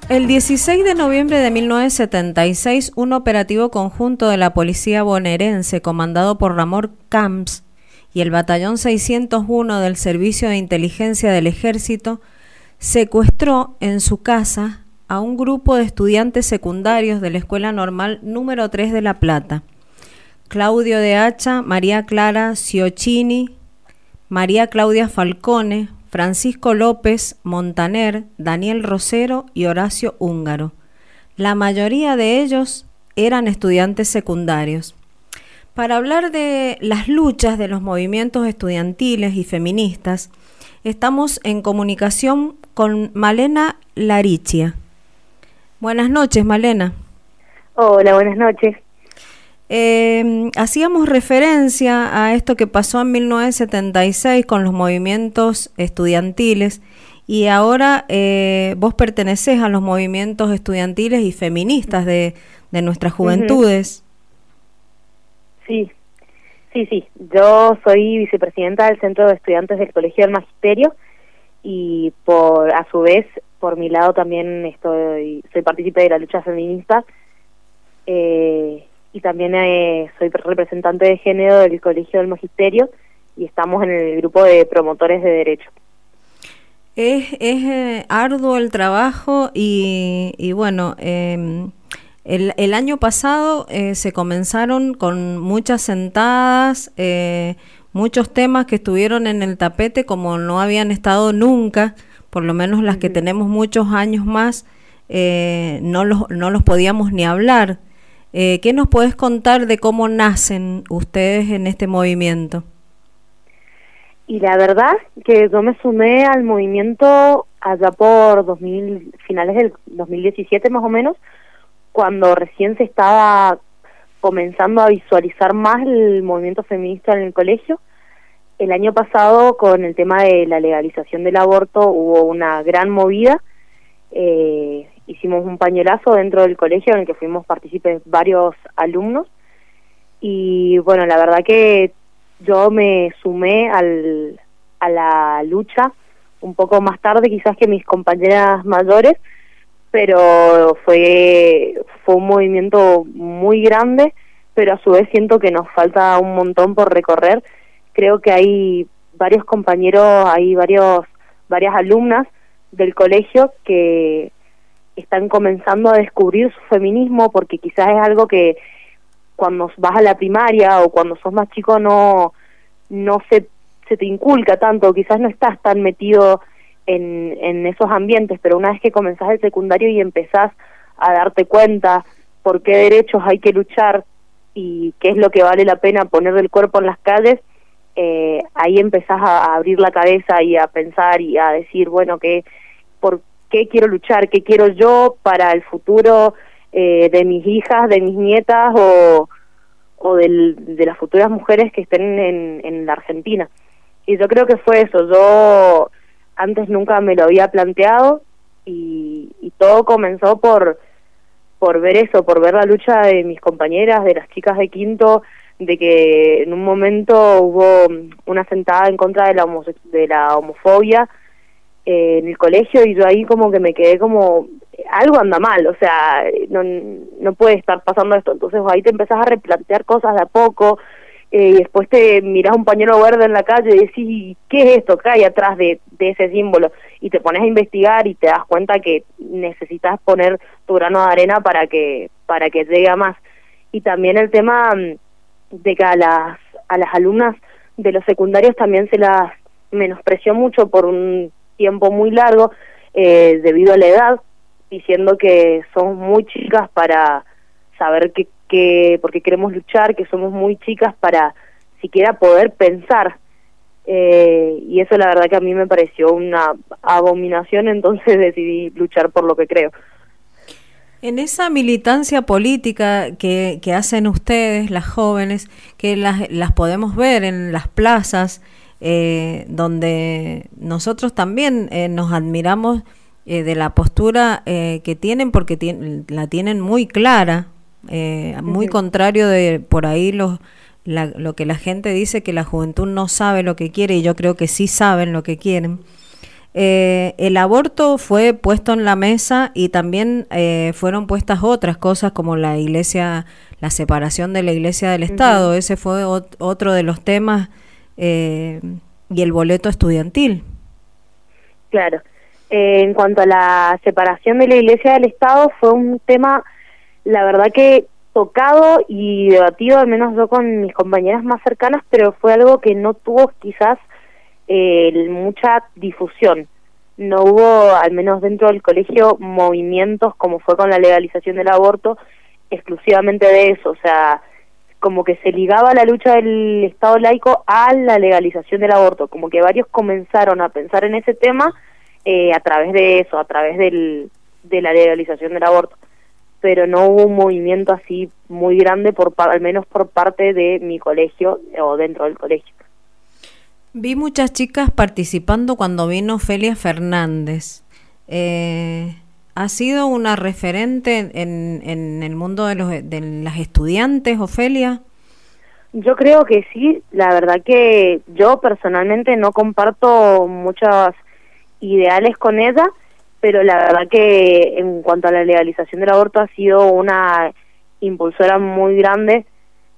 El 16 de noviembre de 1976, un operativo conjunto de la policía bonaerense comandado por Ramón Camps y el batallón 601 del Servicio de Inteligencia del Ejército secuestró en su casa a un grupo de estudiantes secundarios de la Escuela Normal número 3 de La Plata. Claudio de Hacha, María Clara Ciocchini, María Claudia Falcone, Francisco López Montaner, Daniel Rosero y Horacio Húngaro. La mayoría de ellos eran estudiantes secundarios. Para hablar de las luchas de los movimientos estudiantiles y feministas, estamos en comunicación con Malena Larichia. Buenas noches, Malena. Hola, buenas noches. Hacíamos referencia a esto que pasó en 1976 con los movimientos estudiantiles y ahora vos pertenecés a los movimientos estudiantiles y feministas de nuestras juventudes. Sí. Yo soy vicepresidenta del Centro de Estudiantes del Colegio del Magisterio y a su vez, por mi lado también soy partícipe de la lucha feminista. Y también soy representante de género del Colegio del Magisterio y estamos en el grupo de promotores de derecho. Es arduo el trabajo y bueno, el año pasado se comenzaron con muchas sentadas, muchos temas que estuvieron en el tapete como no habían estado nunca, por lo menos las que tenemos muchos años más, no los podíamos ni hablar. ¿Qué nos podés contar de cómo nacen ustedes en este movimiento? Y la verdad que yo me sumé al movimiento allá por finales del 2017 más o menos, cuando recién se estaba comenzando a visualizar más el movimiento feminista en el colegio. El año pasado, con el tema de la legalización del aborto, hubo una gran movida. Hicimos un pañuelazo dentro del colegio en el que fuimos partícipes varios alumnos y bueno, la verdad que yo me sumé a la lucha un poco más tarde quizás que mis compañeras mayores, pero fue un movimiento muy grande, pero a su vez siento que nos falta un montón por recorrer. Creo que hay varios compañeros, varias alumnas del colegio que están comenzando a descubrir su feminismo, porque quizás es algo que cuando vas a la primaria o cuando sos más chico no se te inculca tanto, quizás no estás tan metido en esos ambientes, pero una vez que comenzás el secundario y empezás a darte cuenta por qué derechos hay que luchar y qué es lo que vale la pena poner del cuerpo en las calles, ahí empezás a abrir la cabeza y a pensar y a decir, bueno, por qué quiero luchar, qué quiero yo para el futuro de mis hijas, de mis nietas o de las futuras mujeres que estén en la Argentina. Y yo creo que fue eso. Yo antes nunca me lo había planteado y todo comenzó por ver eso, por ver la lucha de mis compañeras, de las chicas de quinto, de que en un momento hubo una sentada en contra de la homofobia en el colegio y yo ahí como que me quedé como, algo anda mal, o sea, no puede estar pasando esto. Entonces ahí te empezás a replantear cosas de a poco y después te mirás un pañuelo verde en la calle y decís, ¿qué es esto que hay atrás de ese símbolo? Y te pones a investigar y te das cuenta que necesitas poner tu grano de arena para que llegue a más. Y también el tema de que a las alumnas de los secundarios también se las menospreció mucho por un tiempo muy largo debido a la edad, diciendo que somos muy chicas para saber por qué queremos luchar, que somos muy chicas para siquiera poder pensar, y eso la verdad que a mí me pareció una abominación, entonces decidí luchar por lo que creo. En esa militancia política que hacen ustedes, las jóvenes, que las podemos ver en las plazas, donde nosotros también nos admiramos de la postura que tienen, porque la tienen muy clara, muy contrario de por ahí lo que la gente dice, que la juventud no sabe lo que quiere, y yo creo que sí saben lo que quieren. el aborto fue puesto en la mesa y también fueron puestas otras cosas como la separación de la iglesia del Estado. Ese fue otro de los temas, y el boleto estudiantil. Claro. En cuanto a la separación de la iglesia del Estado, fue un tema, la verdad que tocado y debatido, al menos yo con mis compañeras más cercanas, pero fue algo que no tuvo quizás mucha difusión. No hubo, al menos dentro del colegio, movimientos como fue con la legalización del aborto, exclusivamente de eso. O sea, como que se ligaba la lucha del Estado laico a la legalización del aborto, como que varios comenzaron a pensar en ese tema a través de eso, a través de la legalización del aborto, pero no hubo un movimiento así muy grande, al menos por parte de mi colegio o dentro del colegio. Vi muchas chicas participando cuando vino Ofelia Fernández. ¿Ha sido una referente en el mundo de las estudiantes, Ofelia? Yo creo que sí. La verdad que yo personalmente no comparto muchos ideales con ella, pero la verdad que en cuanto a la legalización del aborto ha sido una impulsora muy grande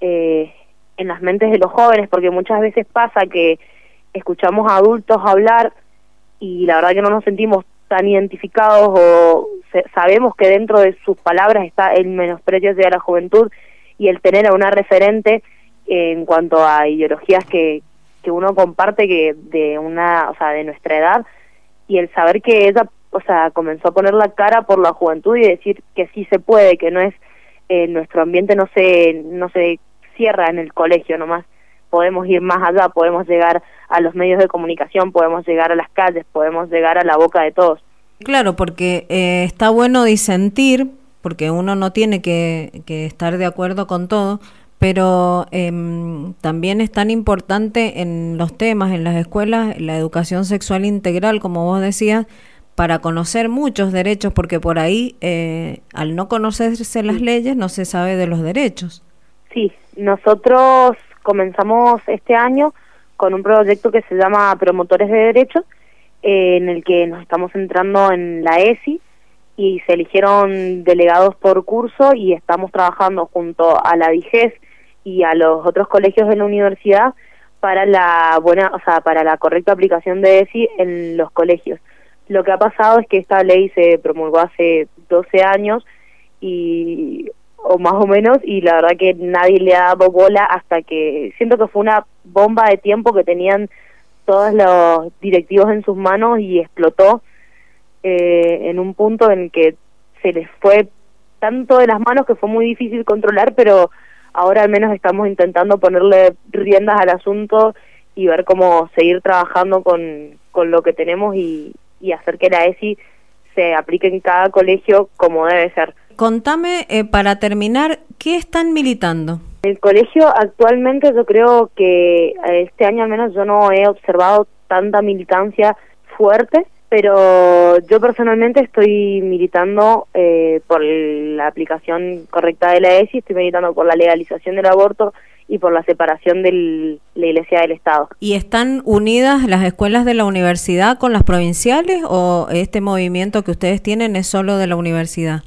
en las mentes de los jóvenes, porque muchas veces pasa que escuchamos a adultos hablar y la verdad que no nos sentimos tan identificados o sabemos que dentro de sus palabras está el menosprecio hacia la juventud y el tener a una referente en cuanto a ideologías que uno comparte que de nuestra edad, y el saber que ella comenzó a poner la cara por la juventud y decir que sí se puede, que no es nuestro ambiente no se cierra en el colegio nomás, podemos ir más allá, podemos llegar a los medios de comunicación, podemos llegar a las calles, podemos llegar a la boca de todos. Claro, porque está bueno disentir, porque uno no tiene que estar de acuerdo con todo, pero también es tan importante en los temas, en las escuelas, la educación sexual integral, como vos decías, para conocer muchos derechos, porque por ahí, al no conocerse las leyes, no se sabe de los derechos. Sí, nosotros comenzamos este año con un proyecto que se llama Promotores de Derechos, en el que nos estamos centrando en la ESI, y se eligieron delegados por curso y estamos trabajando junto a la DIGES y a los otros colegios de la universidad para para la correcta aplicación de ESI en los colegios. Lo que ha pasado es que esta ley se promulgó hace 12 años o más o menos, y la verdad que nadie le ha dado bola hasta que siento que fue una bomba de tiempo que tenían todos los directivos en sus manos y explotó en un punto en que se les fue tanto de las manos que fue muy difícil controlar, pero ahora al menos estamos intentando ponerle riendas al asunto y ver cómo seguir trabajando con lo que tenemos y hacer que la ESI se aplique en cada colegio como debe ser. Contame, para terminar, ¿qué están militando? El colegio actualmente yo creo que este año al menos yo no he observado tanta militancia fuerte, pero yo personalmente estoy militando por la aplicación correcta de la ESI, estoy militando por la legalización del aborto y por la separación de la Iglesia del Estado. ¿Y están unidas las escuelas de la universidad con las provinciales o este movimiento que ustedes tienen es solo de la universidad?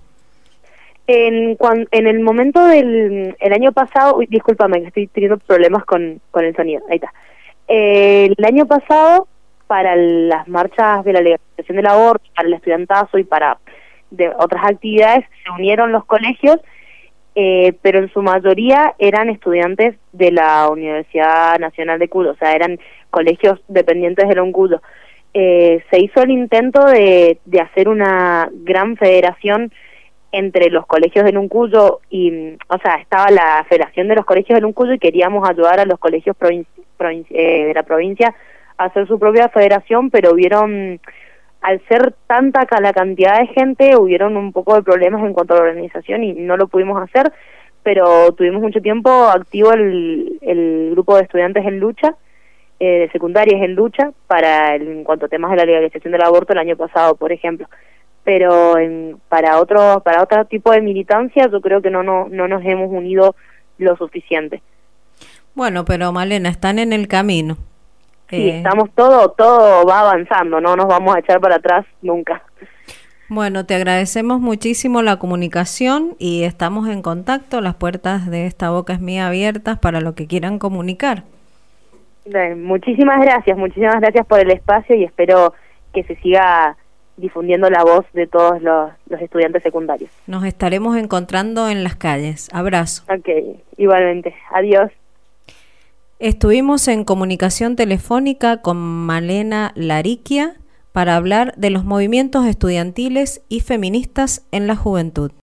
En el momento del año pasado, discúlpame que estoy teniendo problemas con el sonido, ahí está. El año pasado, para las marchas de la legalización del aborto, para el estudiantazo y para otras actividades, se unieron los colegios, pero en su mayoría eran estudiantes de la Universidad Nacional de Cuyo, o sea, eran colegios dependientes de la UNCUYO. Se hizo el intento de hacer una gran federación entre los colegios de Uncuyo y, estaba la Federación de los Colegios de Uncuyo y queríamos ayudar a los colegios de la provincia a hacer su propia federación, pero al ser tanta la cantidad de gente, hubieron un poco de problemas en cuanto a la organización y no lo pudimos hacer, pero tuvimos mucho tiempo activo el grupo de estudiantes en lucha, de secundarias en lucha, en cuanto a temas de la legalización del aborto el año pasado, por ejemplo. Pero para otro tipo de militancia yo creo que no nos hemos unido lo suficiente. Bueno, pero Malena, están en el camino. Sí, estamos todo va avanzando, no nos vamos a echar para atrás nunca. Bueno, te agradecemos muchísimo la comunicación y estamos en contacto. Las puertas de Esta Boca es Mía abiertas para lo que quieran comunicar. Bien, muchísimas gracias por el espacio y espero que se siga difundiendo la voz de todos los estudiantes secundarios. Nos estaremos encontrando en las calles. Abrazo. Ok, igualmente. Adiós. Estuvimos en comunicación telefónica con Malena Lariquia para hablar de los movimientos estudiantiles y feministas en la juventud.